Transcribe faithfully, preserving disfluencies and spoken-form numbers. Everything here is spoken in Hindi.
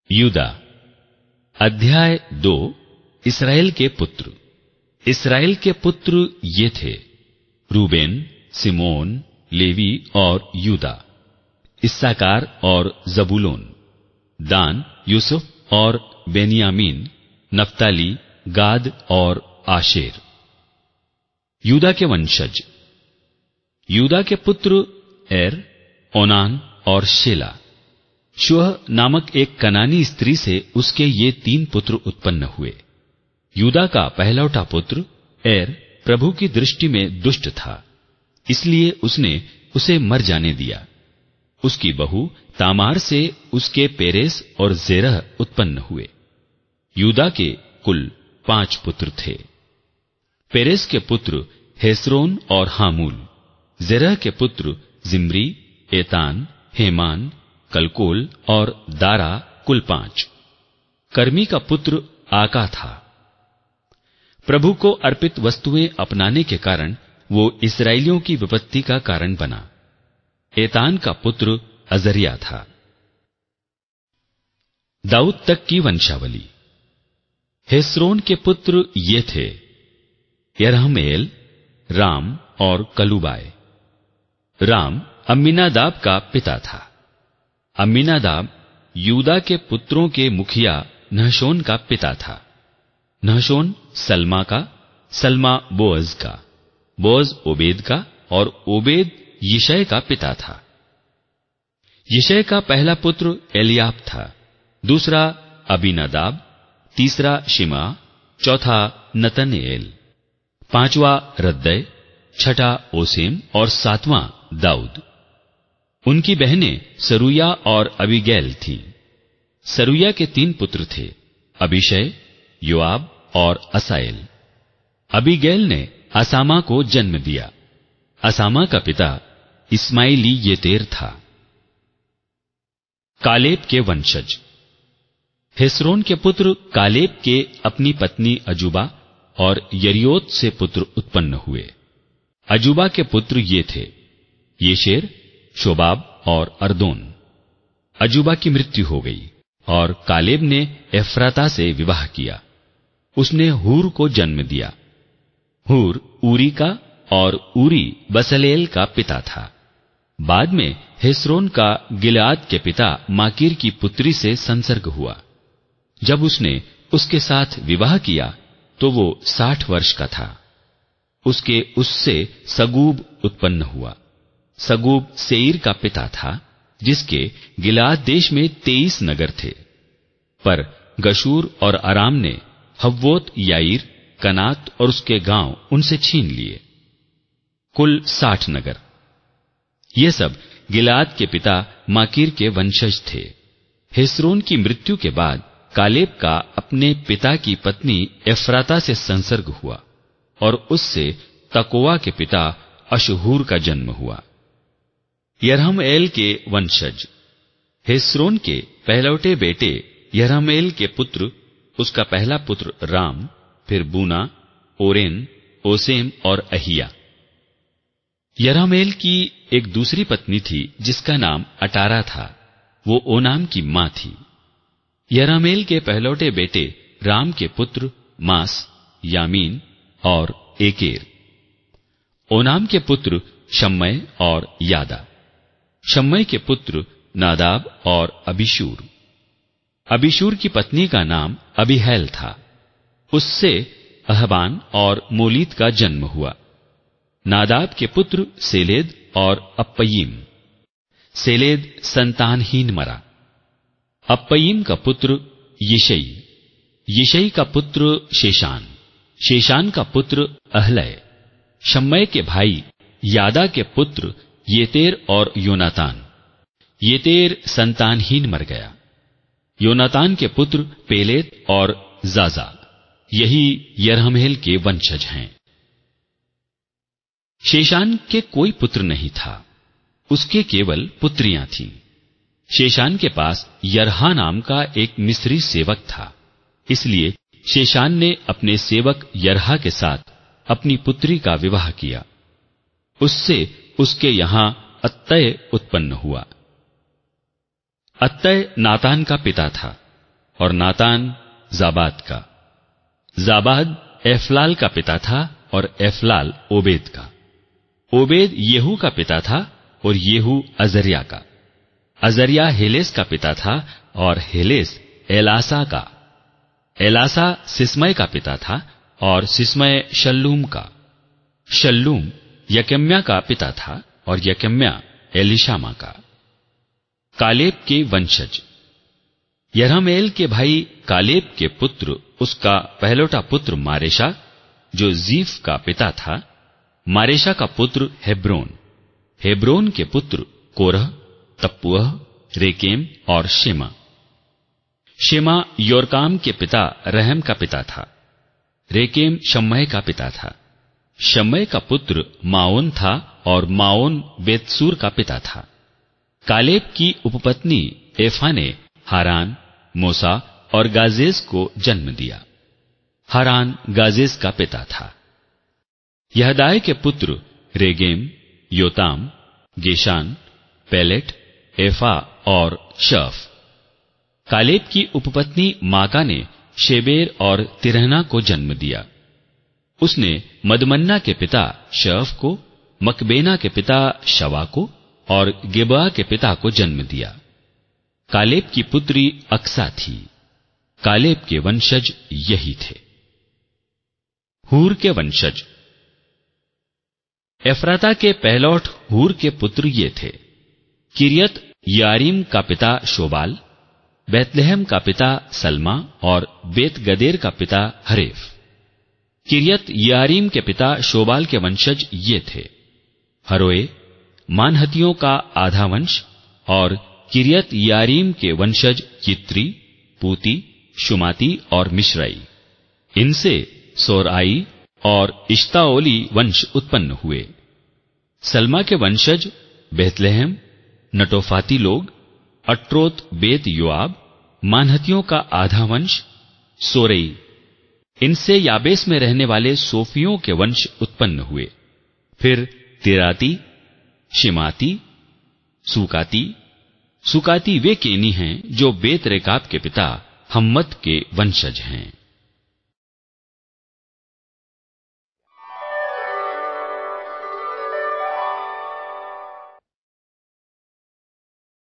यूदा। अध्याय दो। इसराइल के पुत्र। इसराइल के पुत्र ये थे: रूबेन, सिमोन, लेवी और यूदा। इस्साकार और जबूलून। दान, यूसुफ और बेनियामीन। नफ्ताली, गाद और आशेर। यूदा के वंशज। यूदा के पुत्र एर, ओनान और शेला। शुह नामक एक कनानी स्त्री से उसके ये तीन पुत्र उत्पन्न हुए। यूदा का पहलौठा पुत्र एर प्रभु की दृष्टि में दुष्ट था, इसलिए उसने उसे मर जाने दिया। उसकी बहू तामार से उसके पेरेस और जेरह उत्पन्न हुए। यूदा के कुल पांच पुत्र थे। पेरेस के पुत्र हेस्रोन और हामूल। जेरह के पुत्र जिम्री, एतान, हेमान, कलकोल और दारा, कुल पांच। कर्मी का पुत्र आका था। प्रभु को अर्पित वस्तुएं अपनाने के कारण वो इस्राएलियों की विपत्ति का कारण बना। एतान का पुत्र अजरिया था। दाऊद तक की वंशावली। हेस्रोन के पुत्र ये थे: यरहमेल, राम और कलुबाय। राम अम्मीनादाब का पिता था। अम्मीनादाब यूदा के पुत्रों के मुखिया नहशोन का पिता था। नहशोन सल्मा का, सल्मा बोअज का, बोअज ओबेद का और ओबेद यिशै का पिता था। यिशै का पहला पुत्र एलियाब था, दूसरा अबीनादाब, तीसरा शिमा, चौथा नतनेल, पांचवा रद्दै, छठा ओसेम और सातवां दाऊद। उनकी बहनें सरूया और अबीगैल थीं। सरूया के तीन पुत्र थे: अबीशै, योआब और असाएल। अबीगैल ने असामा को जन्म दिया। असामा का पिता इस्माइली येतेर था। कालेब के वंशज। हेस्रोन के पुत्र कालेब के अपनी पत्नी अजूबा और यरियोत से पुत्र उत्पन्न हुए। अजूबा के पुत्र ये थे: येशेर, शोबाब और अर्दोन। अजूबा की मृत्यु हो गई और कालेब ने एफ्राता से विवाह किया। उसने हूर को जन्म दिया। हूर ऊरी का और ऊरी बसलेल का पिता था। बाद में हेस्रोन का गिलाद के पिता माकीर की पुत्री से संसर्ग हुआ। जब उसने उसके साथ विवाह किया तो वो साठ वर्ष का था। उसके उससे सगूब उत्पन्न हुआ। सगूब सेईर का पिता था, जिसके गिलाद देश में तेईस नगर थे। पर गशूर और अराम ने हव्वोत याईर, कनात और उसके गांव उनसे छीन लिए। कुल साठ नगर। ये सब गिलाद के पिता माकीर के वंशज थे। हेस्रोन की मृत्यु के बाद कालेब का अपने पिता की पत्नी एफ्राता से संसर्ग हुआ और उससे तकोआ के पिता अशहूर का जन्म हुआ। यरहमेल के वंशज। हेस्रोन के पहलौटे बेटे यरहमेल के पुत्र, उसका पहला पुत्र राम, फिर बूना, ओरेन, ओसेम और अहिया। यरहमेल की एक दूसरी पत्नी थी जिसका नाम अटारा था। वो ओनाम की मां थी। यरहमेल के पहलौटे बेटे राम के पुत्र मास, यामीन और एकेर। ओनाम के पुत्र शम्मै और यादा। शम्मै के पुत्र नादाब और अबीशूर। अबीशूर की पत्नी का नाम अबीहैल था। उससे अहबान और मोलीत का जन्म हुआ। नादाब के पुत्र सेलेद और अप्पयीम। सेलेद संतानहीन मरा। अप्पयीम का पुत्र यिशै। यिशै का पुत्र शेशान। शेशान का पुत्र अहलै। शम्मै के भाई यादा के पुत्र येतेर और योनातान। येतेर संतानहीन मर गया। योनातान के पुत्र पेलेत और जाजा। यही यरहमेल के वंशज हैं। शेशान के कोई पुत्र नहीं था, उसके केवल पुत्रियां थीं। शेशान के पास यरहा नाम का एक मिस्री सेवक था, इसलिए शेशान ने अपने सेवक यरहा के साथ अपनी पुत्री का विवाह किया। उससे उसके यहां अत्तय उत्पन्न हुआ। अत्तय नातान का पिता था। और नातान जाबाद का। जाबाद एफलाल का पिता था और एफलाल ओबेद का। ओबेद येहू का पिता था और येहू अजरिया का। अजरिया हेलेस का पिता था और हेलेस एलासा का। एलासा सिस्मय का पिता था और सिस्मय शल्लूम का। शल्लूम यकम्या का पिता था और यकम्या एलिशामा का। कालेब के वंशज। यरहमेल के भाई कालेब के पुत्र उसका पहलोटा पुत्र मारेशा जो जीफ का पिता था। मारेशा का पुत्र हेब्रोन। हेब्रोन के पुत्र कोरह, तप्पुअह, रेकेम और शेमा। शेमा योरकाम के पिता रहम का पिता था। रेकेम शम्मय का पिता था। शम्मय का पुत्र माओन था और माओन बेतसूर का पिता था। कालेब की उपपत्नी एफा ने हारान, मोसा और गाजेस को जन्म दिया। हारान गाजेस का पिता था। यहदाय के पुत्र रेगेम, योताम, गेशान, पेलेट, एफा और शफ। कालेब की उपपत्नी माका ने शेबेर और तिरहना को जन्म दिया। उसने मदमन्ना के पिता शफ को, मकबेना के पिता शवा को और गेबा के पिता को जन्म दिया। कालेब की पुत्री अक्सा थी। कालेब के वंशज यही थे। हूर के वंशज। एफ्राता के पहलौठ हूर के पुत्र ये थे। किरियत यारीम का पिता शोबाल, बैतलहम का पिता सलमा और बेत गदेर का पिता हरेफ। किरियत यारीम के पिता शोबाल के वंशज ये थे। हरोए मानहतियों का आधा वंश और किरियत यारीम के वंशज चित्री, पूती, शुमाती और मिश्राई। इनसे सोराई और इश्ताओली वंश उत्पन्न हुए। सलमा के वंशज बेतलहम, नटोफाती लोग, अट्रोत बेत योआब, मानहतियों का आधा वंश, सोरई। इनसे याबेस में रहने वाले सोफियों के वंश उत्पन्न हुए। फिर तिराती, शिमाती, सुकाती। सुकाती वे केनी हैं जो बेत रेकाब के पिता हम्मत के वंशज हैं।